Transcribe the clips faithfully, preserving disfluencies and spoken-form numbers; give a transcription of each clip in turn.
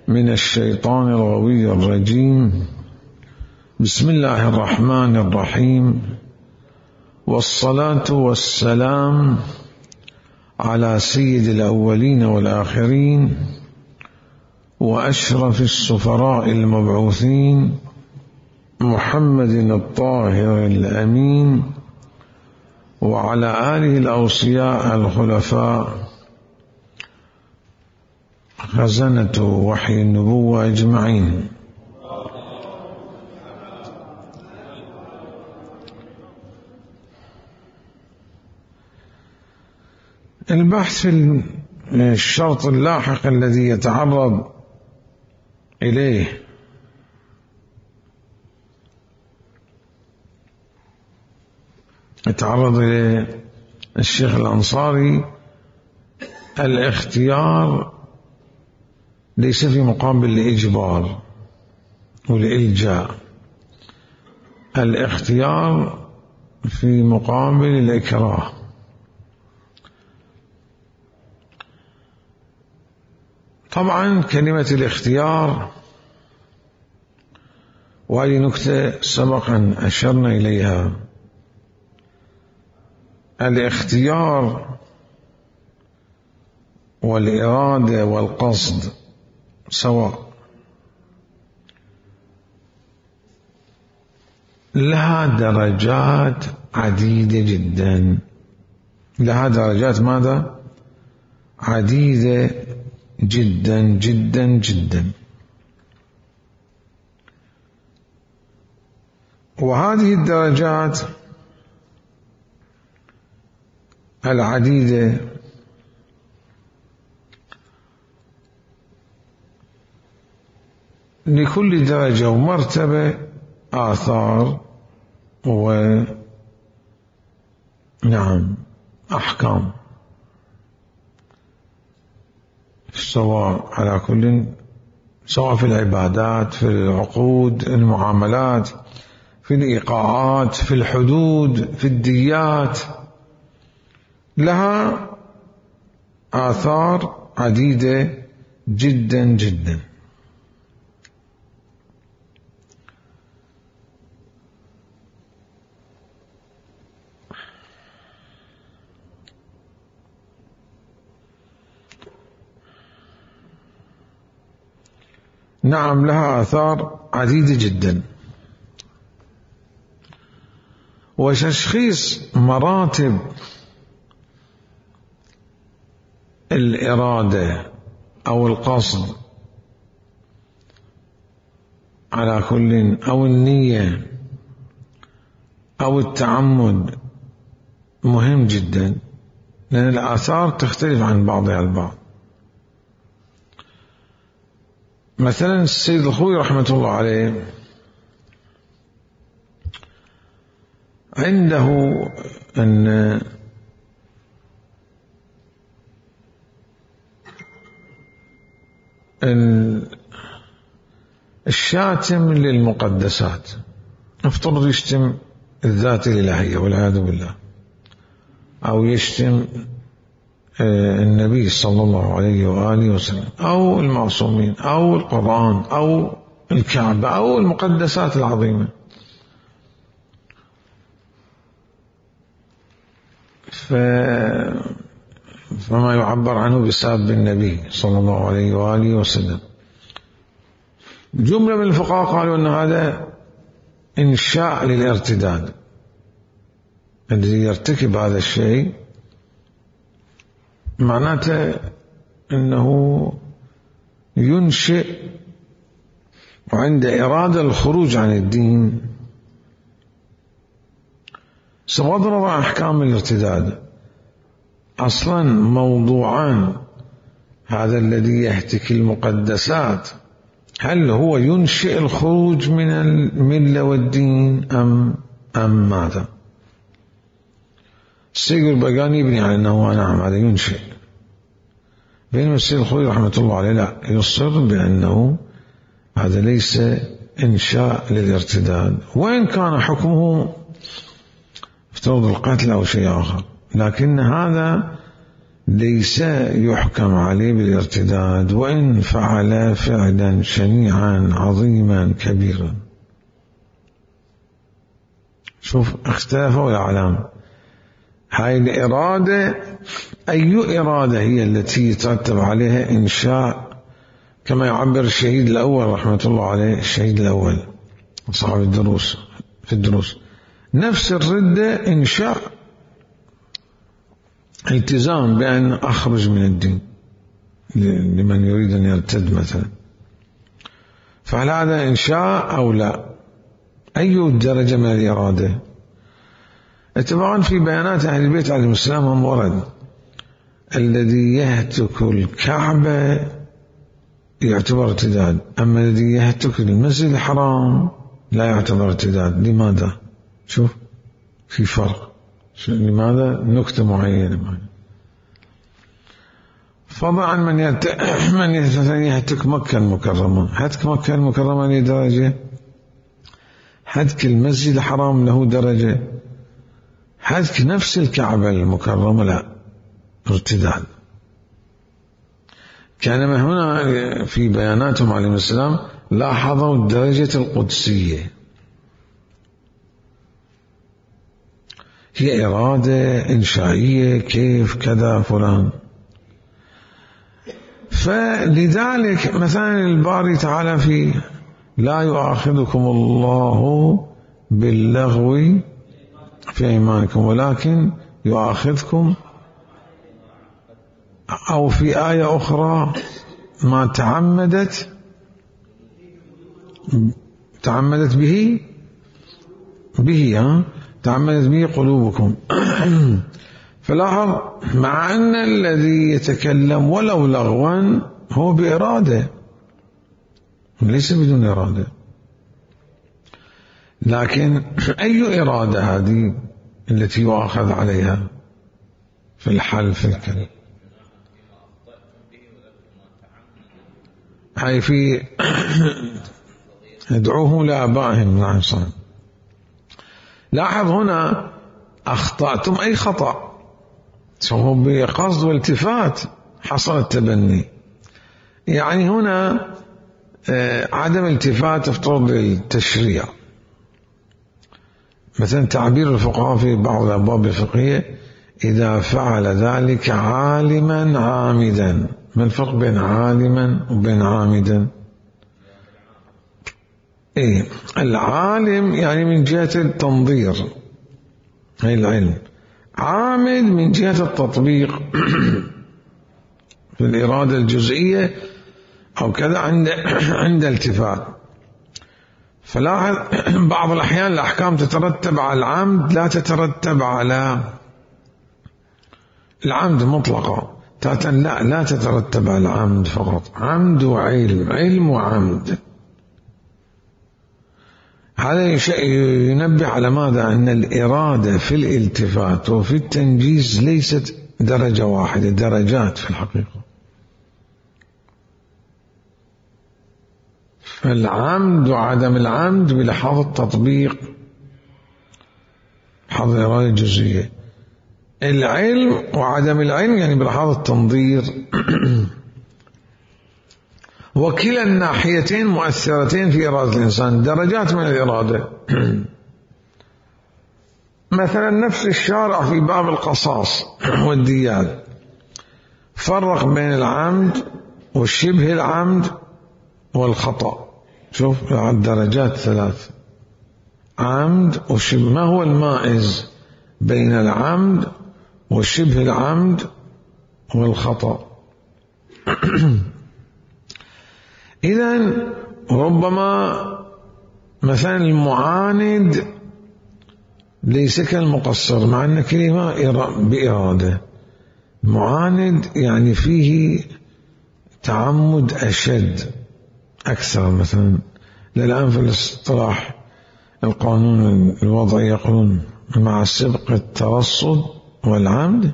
من الشيطان الغوي الرجيم. بسم الله الرحمن الرحيم، والصلاة والسلام على سيد الأولين والآخرين وأشرف السفراء المبعوثين محمد الطاهر الأمين، وعلى آله الأوصياء الخلفاء خزنة وحي النبوة أجمعين. البحث في الشرط اللاحق الذي يتعرض إليه يتعرض إليه الشيخ الأنصاري: الاختيار ليس في مقابل الإجبار والإلجاء، الاختيار في مقابل الإكراه. طبعا كلمة الاختيار، وهذه نكتة سبقا أشرنا إليها، الاختيار والإرادة والقصد سواء، لها درجات عديدة جدا، لها درجات ماذا؟ عديدة جدا جدا جدا. وهذه الدرجات العديدة لكل درجة ومرتبة آثار ونعم أحكام، سواء على كل، سواء في العبادات، في العقود، المعاملات، في الإيقاعات، في الحدود، في الديات، لها آثار عديدة جدا جدا. نعم لها آثار عديدة جدا. وتشخيص مراتب الإرادة أو القصد على كل، أو النية أو التعمد مهم جدا، لأن الآثار تختلف عن بعضها البعض. مثلا السيد الخوي رحمة الله عليه عنده أن الشاتم للمقدسات، افترض يشتم الذات الإلهية والعياذ بالله، أو يشتم النبي صلى الله عليه وآله وسلم، أو المعصومين، أو القرآن، أو الكعبة، أو المقدسات العظيمة. ف... فما يعبر عنه بساب النبي صلى الله عليه وآله وسلم. جملة من الفقهاء قالوا أن هذا إنشاء للارتداد، الذي يرتكب هذا الشيء معناته أنه ينشئ وعند إرادة الخروج عن الدين. بغض النظر عن أحكام الارتداد، أصلا موضوعان: هذا الذي يهتك المقدسات هل هو ينشئ الخروج من الملة والدين أم أم ماذا؟ السيد البقاني يبني على أنه نعم هذا ينشئ، بينما السيد الخوي رحمة الله عليه لا، يصر بأنه هذا ليس إنشاء للارتداد، وإن كان حكمه افترض القتل أو شيء آخر، لكن هذا ليس يحكم عليه بالارتداد وإن فعل فعلا شنيعا عظيما كبيرا. شوف اختلفوا الأعلام. هاي الإرادة أي إرادة هي التي يترتب عليها إنشاء، كما يعبر الشهيد الأول رحمة الله عليه، الشهيد الأول صاحب الدروس في الدروس، نفس الردة إنشاء التزام بأن أخرج من الدين لمن يريد أن يرتد مثلا، فهل هذا إنشاء أو لا؟ أي درجة من الإرادة؟ اتباعا في بيانات أهل البيت عليهم السلام هم ورد الذي يهتك الكعبة يعتبر ارتداد، أما الذي يهتك المسجد الحرام لا يعتبر ارتداد. لماذا؟ شوف في فرق. لماذا؟ نكتة معينة معينة. فضلا عن من يهتك, من يهتك مكة المكرمة. هتك مكة المكرمة له درجة، هتك المسجد الحرام له درجة، هتك نفس الكعبة المكرمة لا، ارتداد. كانما هنا في بياناتهم عليهم السلام لاحظوا الدرجة القدسية، هي إرادة إنشائية كيف كذا فلان. فلذلك مثلا الباري تعالى في لا يؤاخذكم الله باللغو في أيمانكم ولكن يؤاخذكم، أو في آية أخرى ما تعمدت تعمدت به به ها تعمدت به قلوبكم. فلاحظ مع أن الذي يتكلم ولو لغوا هو بإرادة ليس بدون إرادة، لكن أي إرادة هذه التي يؤاخذ عليها في الحل في الكلام؟ هاي في ادعوه لآبائهم. نعم صحيح. لاحظ هنا أخطأتم أي خطأ سواء بقصد والتفات حصل التبني. يعني هنا عدم التفات افترض التشريع. مثلا تعبير الفقهاء في بعض الأبواب الفقهية إذا فعل ذلك عالما عامدا. ما الفرق بين عالما وبين عامدا؟ إيه العالم يعني من جهة التنظير هي العلم، عامد من جهة التطبيق في الإرادة الجزئية أو كذا عند عند التفات. فلاحظ بعض الأحيان الأحكام تترتب على العمد لا تترتب على العمد مطلقا، تاتا لا لا تترتب على العمد فقط، عمد وعلم، علم وعمد. هذا ينبه على ماذا؟ أن الإرادة في الالتفات وفي التنجيز ليست درجة واحدة، درجات في الحقيقة. فالعمد وعدم العمد بلحاظ التطبيق بلحاظ الإرادة الجزئية، العلم وعدم العلم يعني بلحاظ التنظير. وكلا الناحيتين مؤثرتين في إرادة الإنسان، درجات من الإرادة. مثلا نفس الشارع في باب القصاص والديات فرق بين العمد والشبه العمد والخطأ. شوف الدرجات ثلاث، عمد وشبه. ما هو المائز بين العمد وشبه العمد والخطأ؟ إذن ربما مثلا المعاند ليس كالمقصر، مع أن كلمة بإرادة. معاند يعني فيه تعمد أشد أكثر. مثلا للآن في الاصطلاح القانون الوضعي يقولون مع سبق الترصد والعمد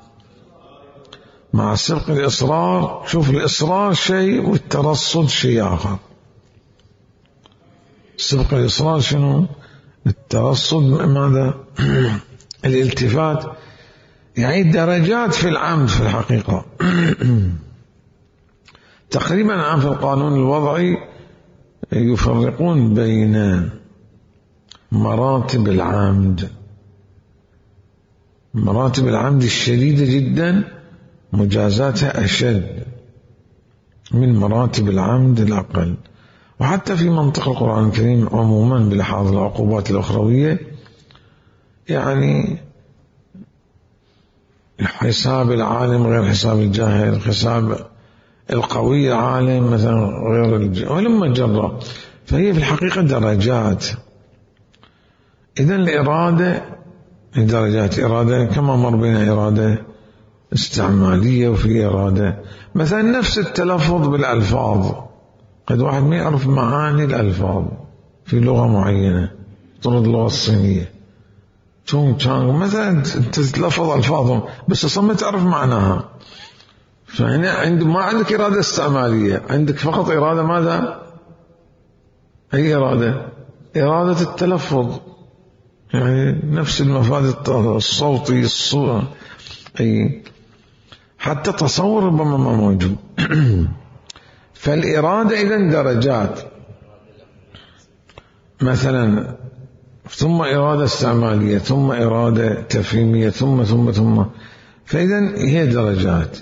مع سبق الإصرار. شوف الإصرار شيء والترصد شيء آخر. سبق الإصرار شنو؟ الترصد ماذا؟ الالتفات يعني درجات في العمد في الحقيقة. تقريبا الآن في القانون الوضعي يفرقون بين مراتب العمد، مراتب العمد الشديدة جدا مجازاتها أشد من مراتب العمد الأقل. وحتى في منطق القرآن الكريم عموما بلحاظ العقوبات الأخروية، يعني حساب العالم غير حساب الجاهل، حساب القوي العالم مثلا غير الجاهل، ولما جرى. فهي في الحقيقة درجات. إذن الإرادة درجات، إرادة كما مر بين إرادة استعمالية وفي إرادة مثلا نفس التلفظ بالألفاظ. قد واحد ما يعرف معاني الألفاظ في لغة معينة، طرد اللغة الصينية تونغ تشانغ مثلا تتلفظ ألفاظهم بس أصلا ما تعرف معناها. فهنا عند ما عندك إرادة استعمالية، عندك فقط إرادة ماذا؟ أي إرادة؟ إرادة التلفظ، يعني نفس المفاد الصوتي الصورة، أي حتى تصور ربما ما موجود. فالإرادة إذن درجات، مثلا ثم إرادة استعمالية ثم إرادة تفهيمية ثم ثم ثم فإذن هي درجات.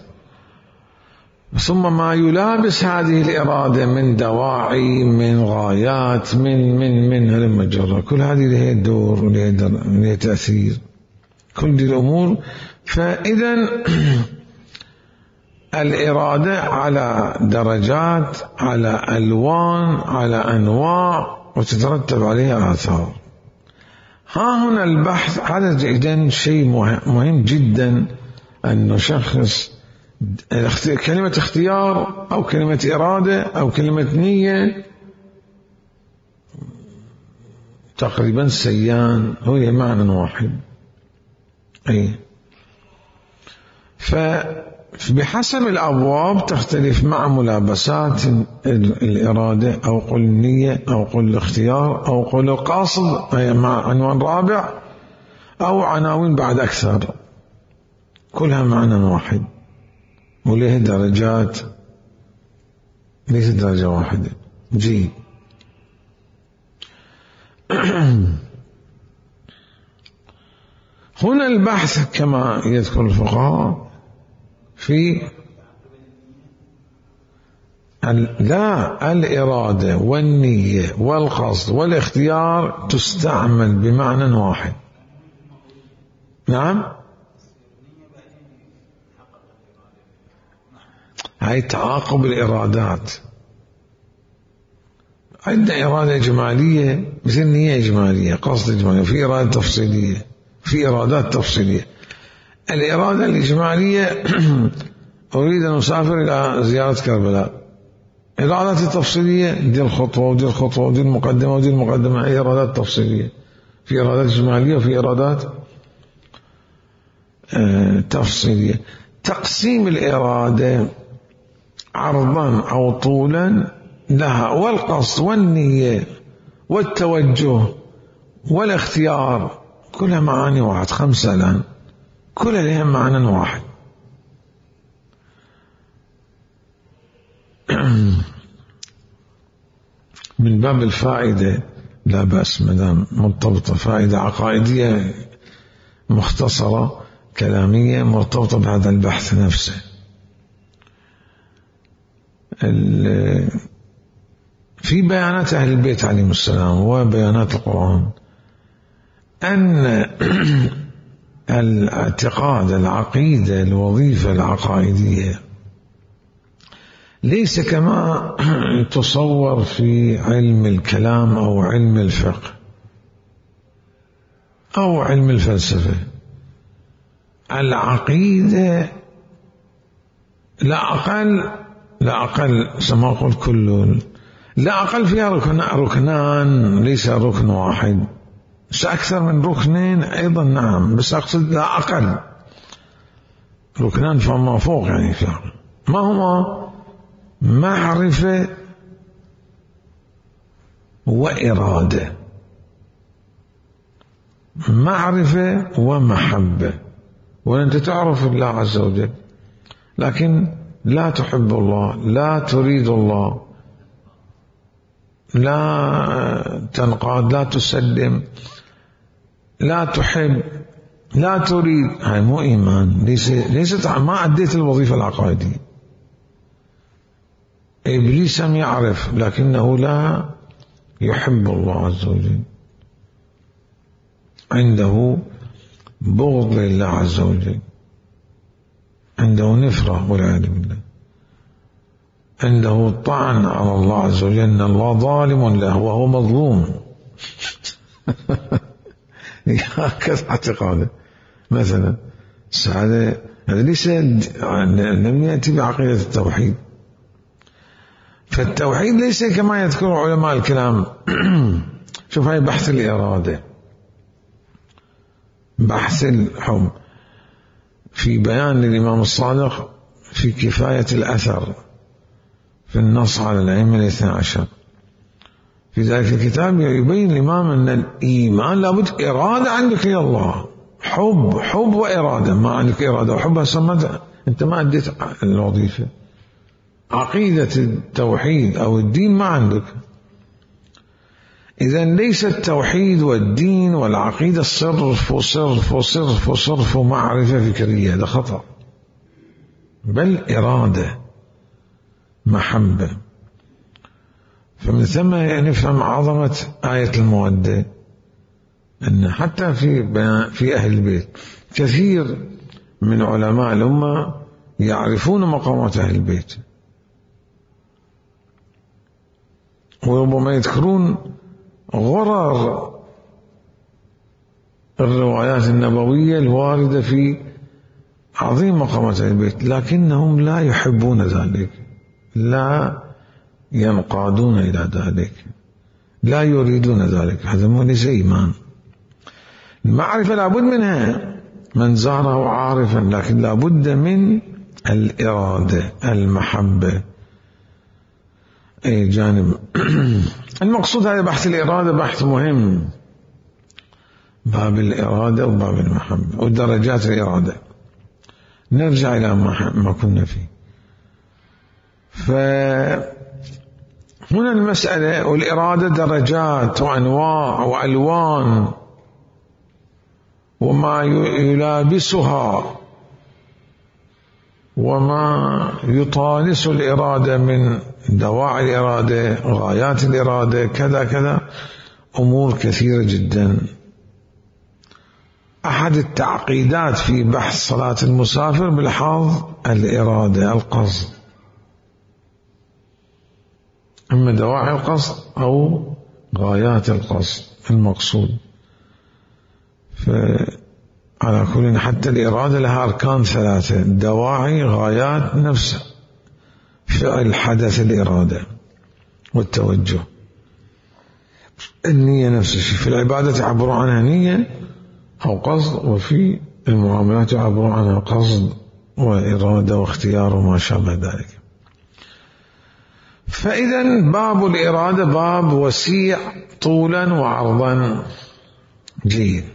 ثم ما يلابس هذه الإرادة من دواعي، من غايات، من من من هالمجرة، كل هذه لها دور ولها تأثير، كل دي الأمور. فإذن الإرادة على درجات، على ألوان، على أنواع، وتترتب عليها آثار. ها هنا البحث على إذن شيء مهم جدا أن نشخص كلمة اختيار أو كلمة إرادة أو كلمة نية تقريبا سيان، هو معنى واحد. أي فبحسب الأبواب تختلف مع ملابسات الإرادة، أو قل النية أو قل الاختيار أو قل القاصد، أي مع عنوان رابع أو عناوين بعد أكثر، كلها معنى واحد وله درجات، ليس درجة واحدة. جيد. هنا البحث كما يذكر الفقهاء في لا الإرادة والنية والقصد والاختيار تستعمل بمعنى واحد. نعم، هاي تعاقب الإرادات. عندنا إرادة إجمالية مثل نية إجمالية، قصد إجمالية، في إرادة تفصيلية، في إرادات تفصيلية. الإرادة الإجمالية أريد أن أسافر إلى زيارة كربلاء. الإرادات التفصيلية دي الخطوة ودي الخطوة ودي المقدمة ودي المقدمة، هي إرادات تفصيلية. في إرادات إجمالية وفي إرادات آه تفصيلية. تقسيم الإرادة عرضا أو طولا لها، والقصد والنية والتوجه والاختيار كلها معاني واحد، خمسة الآن كلها لها معنى واحد. من باب الفائدة لا بأس مدام مرتبطة، فائدة عقائدية مختصرة كلامية مرتبطة بهذا البحث نفسه. في بيانات أهل البيت عليهم السلام وبيانات القرآن أن الاعتقاد، العقيدة، الوظيفة العقائدية ليس كما تصور في علم الكلام أو علم الفقه أو علم الفلسفة. العقيدة لا أقل لا أقل كما قلت كل لا أقل فيها ركن ركنان، ليس ركن واحد، أكثر من ركنين أيضا نعم، بس أقصد لا أقل ركنان فما فوق. يعني فيها ما هما؟ معرفة وإرادة، معرفة ومحبة، وأنت تعرف الله عز وجل، لكن لا تحب الله، لا تريد الله، لا تنقاد، لا تسلم، لا تحب، لا تريد. هاي مو إيمان، ليس ليست ما أديت الوظيفة العقائدية. إبليس يعرف لكنه لا يحب الله عز وجل، عنده بغض لله عز وجل، عنده نفرة والعياذ بالله، عنده طعن على الله عز وجل، أن الله ظالم له وهو مظلوم. هكذا اعتقاده. مثلا هذا هذا ليس لم يأتي بعقيدة التوحيد. فالتوحيد ليس كما يذكر علماء الكلام. شوف هاي بحث الإرادة، بحث الحب في بيان للإمام الصادق في كفاية الأثر في النص على الأئمة الاثنى عشر. في ذلك الكتاب يبين الإمام أن الإيمان لابد إرادة عندك يا الله، حب حب وإرادة. ما عندك إرادة وحب سمت أنت ما أديت الوظيفة. عقيدة التوحيد أو الدين ما عندك. إذن ليس التوحيد والدين والعقيدة صرف وصرف وصرف وصرف ومعرفة فكرية، هذا خطأ، بل إرادة محبة. فمن ثم نفهم عظمة آية المودة، أن حتى في في أهل البيت كثير من علماء الأمة يعرفون مقامات أهل البيت، وربما يذكرون غرر الروايات النبوية الواردة في عظيم مقامات أهل البيت، لكنهم لا يحبون ذلك، لا ينقادون إلى ذلك، لا يريدون ذلك. هذا ليس إيمان. المعرفة لابد منها، من زاره عارفا، لكن لابد من الإرادة، المحبة. أي جانب. المقصود هذا بحث الإرادة بحث مهم، باب الإرادة وباب المحبة ودرجات الإرادة. نرجع إلى ما كنا فيه. فهنا المسألة والإرادة درجات وأنواع وألوان، وما يلابسها وما يطالس الإرادة من دواعي الإرادة، غايات الإرادة، كذا كذا، أمور كثيرة جدا. أحد التعقيدات في بحث صلاة المسافر بالحاظ الإرادة، القصد، إما دواعي القصد أو غايات القصد المقصود. فعلى كل حتى الإرادة لها أركان ثلاثة: دواعي، غايات، نفس فعل حدث الإرادة والتوجه. النية نفس الشيء، في العبادة يعبر عنها نية أو قصد، وفي المعاملات يعبر عنها قصد وإرادة واختيار وما شابه ذلك. فإذا باب الإرادة باب وسيع طولا وعرضا. جيد.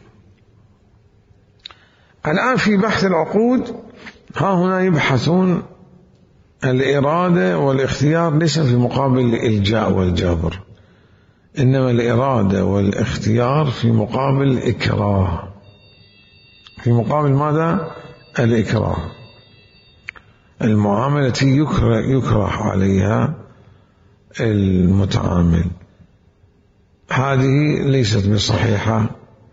الآن في بحث العقود ها هنا يبحثون الإرادة والاختيار ليس في مقابل الإلجاء والجبر، إنما الإرادة والاختيار في مقابل الإكراه. في مقابل ماذا؟ الإكراه، المعاملة التي يكره, يكره عليها المتعامل. هذه ليست بصحيحة،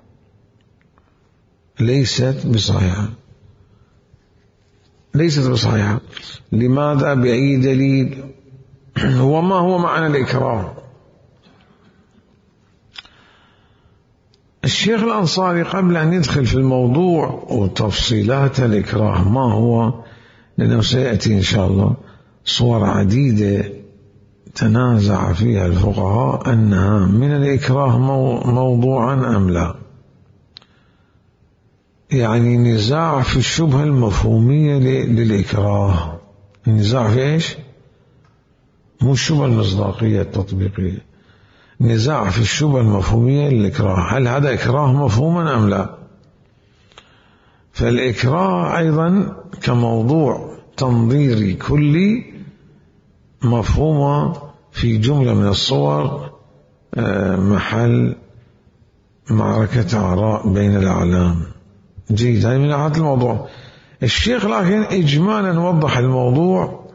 ليست بصحيحة ليست بصحيحة. لماذا؟ بأي دليل؟ وما هو معنى الإكراه؟ الشيخ الأنصاري قبل أن يدخل في الموضوع وتفصيلات الإكراه ما هو، لأنه سيأتي إن شاء الله صور عديدة تنازع فيها الفقهاء أنها من الإكراه موضوعا أم لا، يعني نزاع في الشبهة المفهومية للإكراه. النزاع في إيش؟ مو الشبهة المصداقية التطبيقية، نزاع في الشبهة المفهومية للإكراه، هل هذا إكراه مفهوما أم لا؟ فالإكراه أيضا كموضوع تنظيري كلي مفهومة في جملة من الصور محل معركة آراء بين الأعلام. جيد، هذه من ناحية الموضوع. الشيخ لكن إجمالا وضح الموضوع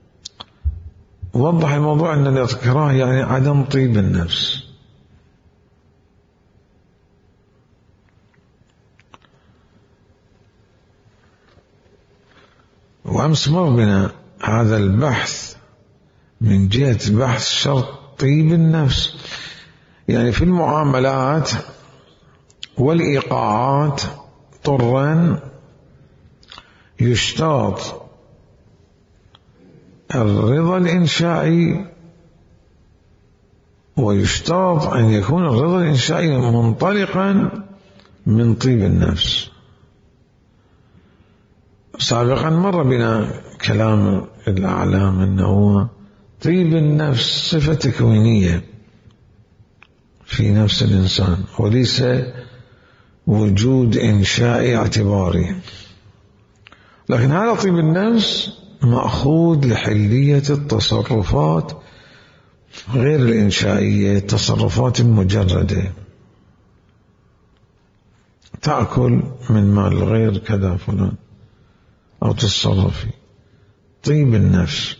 وضح الموضوع أن الإكراه يعني عدم طيب النفس. وأمس مر بنا هذا البحث من جهة بحث شرط طيب النفس، يعني في المعاملات والإيقاعات طرا يشترط الرضا الإنشائي، ويشترط أن يكون الرضا الإنشائي منطلقا من طيب النفس. سابقا مر بنا كلام الأعلام أنه طيب النفس صفة تكوينية في نفس الإنسان وليس وجود إنشائي اعتباري، لكن هذا طيب النفس مأخوذ لحلية التصرفات غير الإنشائية، التصرفات المجردة، تأكل من مال الغير كذا فلان أو تصرفي. طيب النفس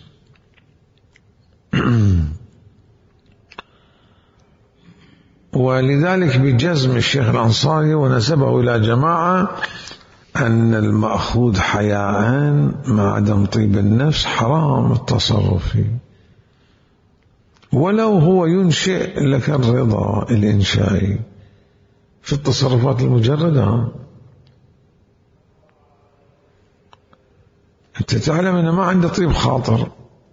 ولذلك بجزم الشيخ الأنصاري ونسبه إلى جماعة أن المأخوذ حياء مع عدم طيب النفس حرام التصرف فيه، ولو هو ينشئ لك الرضا الإنشائي في التصرفات المجردة. أنت تعلم أنه ما عنده طيب خاطر،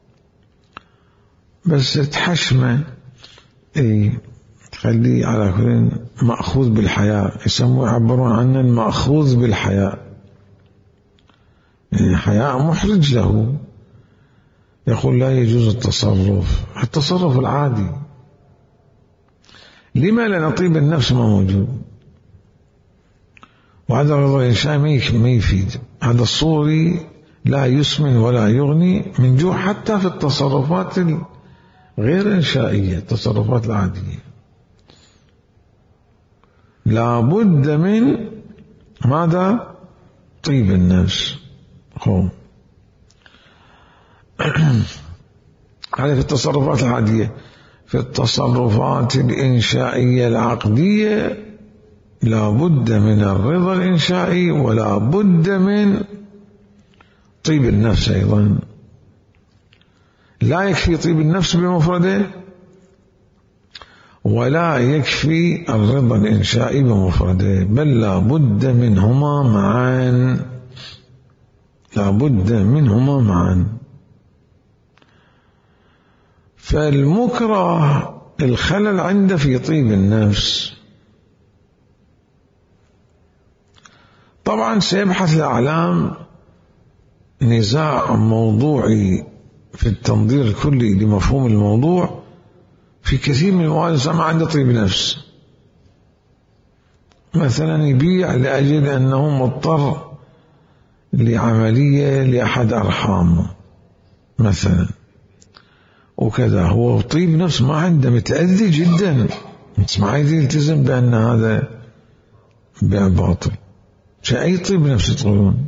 بس تحشمه اي تخليه على كل مأخوذ بالحياء، يسموه يعبرون عنه المأخوذ بالحياء، يعني حياء محرج له، يقول لا يجوز التصرف، التصرف العادي. لما لأن طيب النفس ما موجود، وهذا الرضا الإنشائي ما يفيد. هذا الصوري لا يسمن ولا يغني من جوع حتى في التصرفات غير إنشائية، التصرفات العادية. لا بد من ماذا؟ طيب النفس. هو هذا في التصرفات العادية. في التصرفات الإنشائية العقدية لا بد من الرضا الإنشائي ولا بد من طيب النفس أيضا. لا يكفي طيب النفس بمفرده ولا يكفي الرضا الإنشائي بمفرده، بل لا بد منهما معا، لا بد منهما معا. فالمكره الخلل عنده في طيب النفس. طبعا سيبحث الأعلام نزاع موضوعي في التنظير الكلي لمفهوم الموضوع في كثير من المواد ما عنده طيب نفس. مثلا يبيع لأجل أنه مضطر لعملية لأحد أرحامه مثلا وكذا، هو طيب نفس ما عنده، متأذي جدا، ما يلتزم بأن هذا بيع باطل. أي طيب نفس تقولون؟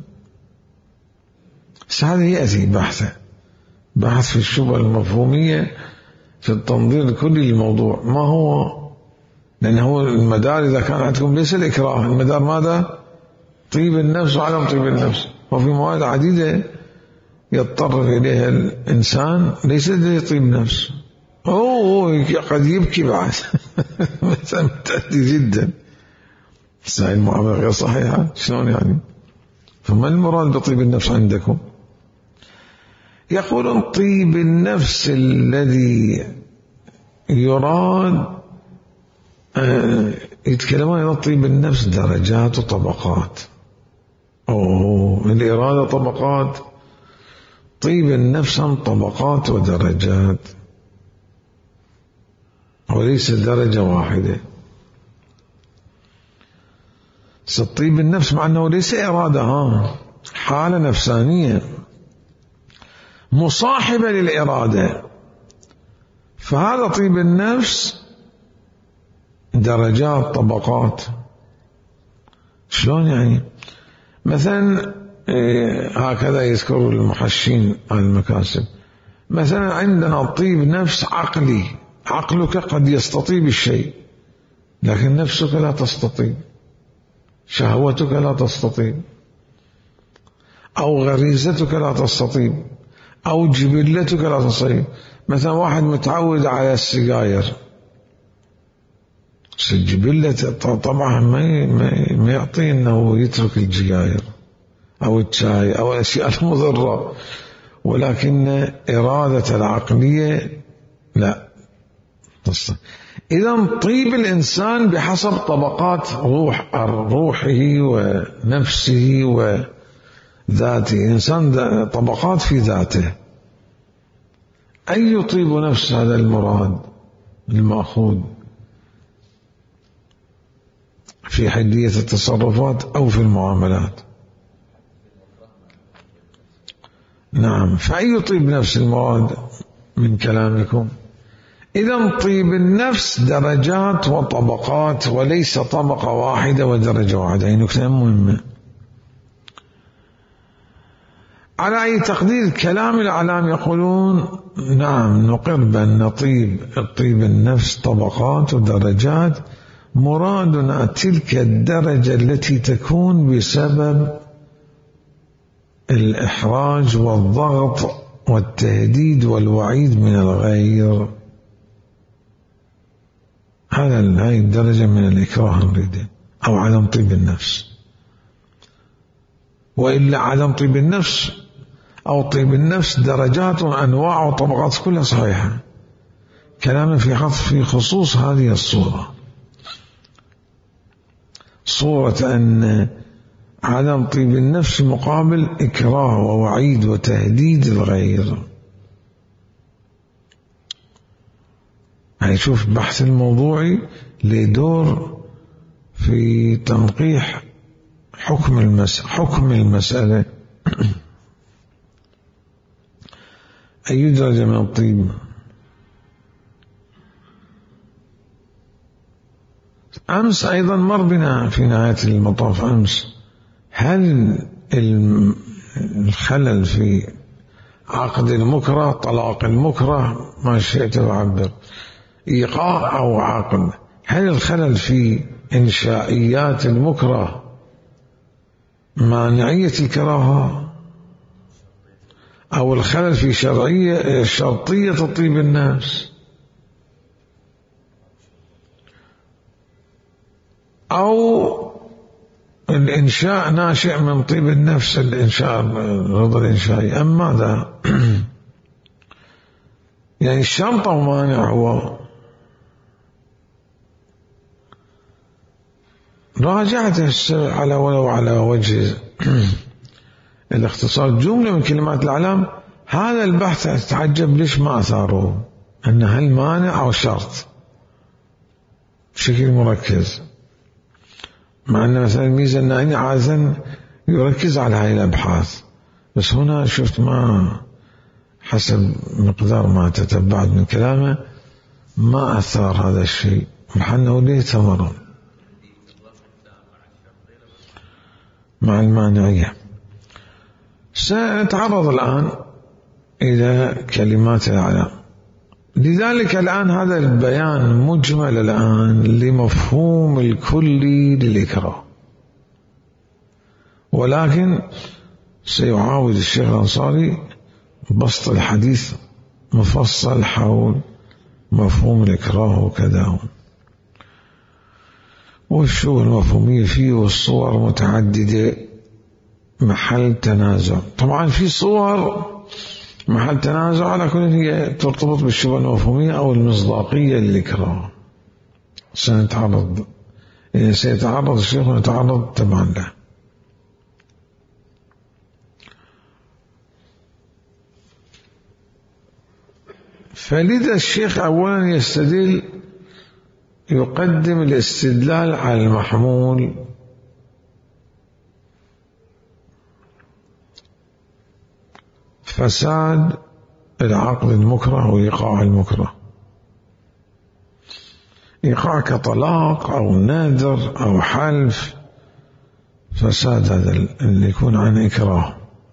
بس هذا يأتي بحثه، بحث في الشبهة المفهومية في التنظير الكلي للموضوع. ما هو؟ لأن هو المدار إذا كان عندكم ليس الإكراه، المدار ماذا؟ طيب النفس وعدم طيب النفس. وفي مواد عديدة يضطر إليها الإنسان ليس لديه طيب نفس، أوه قد يبكي بعد مثلا متأذي جدا، بس هاي المعاملة غير صحيحة. شلون يعني؟ فما المراد بطيب النفس عندكم؟ يقولون طيب النفس الذي يراد، آه يتكلمون عن طيب النفس درجات وطبقات. أوه الإرادة طبقات، طيب النفس طبقات ودرجات وليس درجة واحدة. طيب النفس مع أنه ليس إرادة، ها حالة نفسانية مصاحبة للإرادة. فهذا طيب النفس درجات طبقات. شلون يعني؟ مثلا هكذا يذكر المحشين عن المكاسب. مثلا عندنا طيب نفس عقلي، عقلك قد يستطيب الشيء لكن نفسك لا تستطيب، شهوتك لا تستطيب، أو غريزتك لا تستطيب، أو جبلتك لا تستطيب. مثلا واحد متعود على السجاير، الجبلة طبعا ما ما يعطي أنه يترك السجاير أو الشاي أو الأشياء المضرة، ولكن إرادة العقلية لا تستطيع. إذن طيب الإنسان بحسب طبقات روح روحه ونفسه وذاته. الإنسان طبقات في ذاته. أي يطيب نفس هذا المراد المأخوذ في حدية التصرفات أو في المعاملات. نعم، فأي يطيب نفس المراد من كلامكم؟ إذن طيب النفس درجات وطبقات وليس طبقة واحدة ودرجة واحدة. هي نكتة مهمة. على أي تقدير كلام الأعلام يقولون نعم نقر بأن طيب طيب النفس طبقات ودرجات، مرادنا تلك الدرجة التي تكون بسبب الإحراج والضغط والتهديد والوعيد من الغير. هذا هذه الدرجة من الإكراه نريده، أو عدم طيب النفس. وإلا عدم طيب النفس أو طيب النفس درجات وأنواع وطبقات كلها صحيحة. كلامنا في حظ في خصوص هذه الصورة، صورة أن عدم طيب النفس مقابل إكراه ووعيد وتهديد الغير. هيشوف بحث الموضوعي لدور في تنقيح حكم المس حكم المسألة. أي درجة من الطيب؟ أمس أيضا مر بنا في نهاية المطاف أمس، هل الخلل في عقد المكره، طلاق المكره، ما شئت تعبر، إيقاع أو عقد، هل الخلل في إنشائيات المكره مانعية الكراهة، أو الخلل في شرعية شرطية طيب النفس، أو الإنشاء ناشئ من طيب النفس، الإنشاء الرضا الإنشائي، أم ماذا؟ يعني الشرط أو مانع هو؟ راجعت على ولو على وجه الاختصار جملة من كلمات الأعلام. هذا البحث أتعجب ليش ما أثاره أن هل مانع أو شرط بشكل مركز، مع أن مثلا الميزة النائني عادة يركز على هاي الأبحاث، بس هنا شفت ما حسب مقدار ما تتبعت من كلامه ما أثار هذا الشيء، محنه ليه ثمر مع المانعية. سنتعرض الآن إلى كلمات الأعلام. لذلك الآن هذا البيان مجمل الآن لمفهوم الكلي للإكراه، ولكن سيعاود الشيخ الأنصاري بسط الحديث مفصل حول مفهوم الإكراه وكذا، والشو المفهومية فيه، والصور متعددة محل تنازع. طبعا في صور محل تنازع، على كل هي ترتبط بالشبهة المفهومية أو المصداقية للإكراه. سنتعرض سيتعرض الشيخ ونتعرض تبعا له. فلذا الشيخ أولا يستدل، يقدم الاستدلال على المحمول فساد العقد المكره وإيقاع المكره. إيقاع كطلاق أو نذر أو حلف، فساد هذا اللي يكون عن إكراه.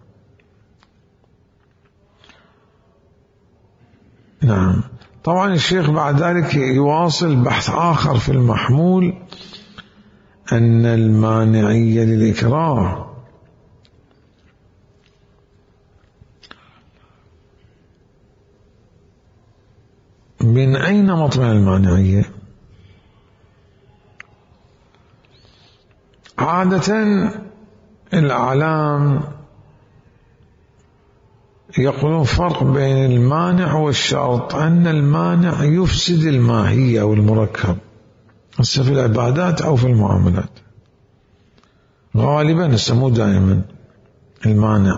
نعم. طبعا الشيخ بعد ذلك يواصل بحث آخر في المحمول، أن المانعية للإكراه من أين مطمع المانعية؟ عادة الأعلام يقولون فرق بين المانع والشرط، أن المانع يفسد الماهية والمركب، هسه في العبادات أو في المعاملات غالبا يسموه دائما المانع.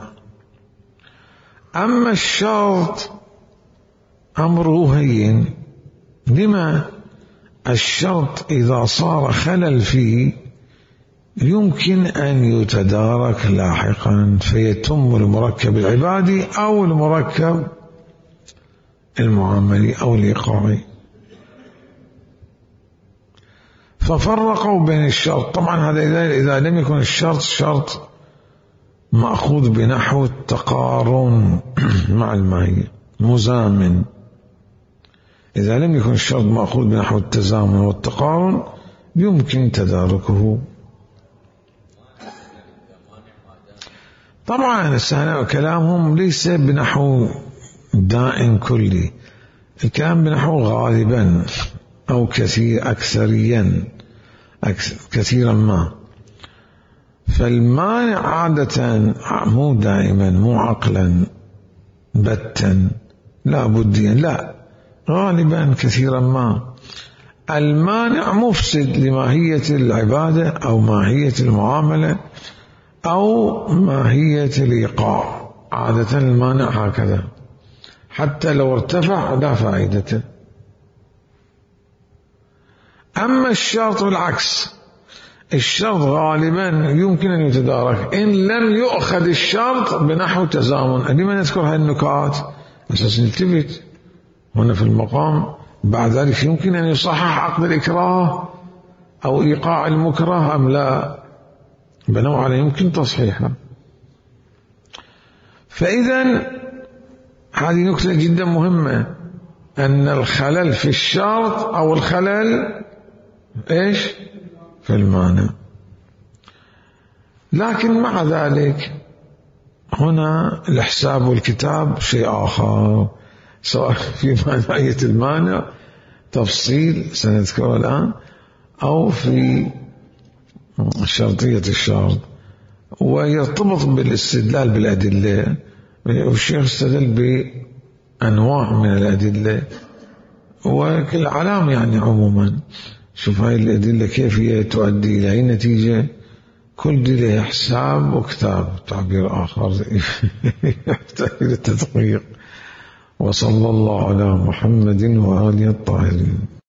أما الشرط أمره هين. لما؟ الشرط إذا صار خلل فيه يمكن أن يتدارك لاحقا فيتم المركب العبادي أو المركب المعاملي أو الإيقاعي. ففرقوا بين الشرط. طبعا هذا إذا لم يكن الشرط شرط مأخوذ بنحو التقارن مع الماهية مزامن. إذا لم يكن الشرط مأخوذ بنحو التزامن والتقارن يمكن تداركه. طبعا كلامهم ليس بنحو دائم كلي، الكلام بنحو غالبا أو كثير أكثريا كثيرا ما. فالمانع عادة مو دائما مو عقلا بتا لا بديا، لا غالبا كثيرا ما المانع مفسد لماهية العبادة أو ماهية المعاملة أو ماهية الإيقاع. عادة المانع هكذا، حتى لو ارتفع لا فائدة. أما الشرط بالعكس، الشرط غالبا يمكن أن يتدارك إن لم يؤخذ الشرط بنحو تزامن. لما نذكر هذه النكات؟ أساس نلتفت هنا في المقام. بعد ذلك يمكن أن يصحح عقد الإكراه أو إيقاع المكره أم لا، بنوا عليه يمكن تصحيحها. فإذا هذه نكتة جدا مهمة، أن الخلل في الشرط أو الخلل إيش في المانع. لكن مع ذلك هنا الحساب والكتاب شيء آخر، سواء في مانعية المانع تفصيل سنذكره الآن أو في شرطية الشرط، ويرتبط بالاستدلال بالأدلة. والشيخ استدل بأنواع من الأدلة وكل علام يعني عموما. شوف هاي الأدلة كيف هي تؤدي إلى أي نتيجة، كل دي له حساب وكتاب، تعبير آخر يحتاج إلى التدقيق. وصلى الله على محمد وآله الطاهرين.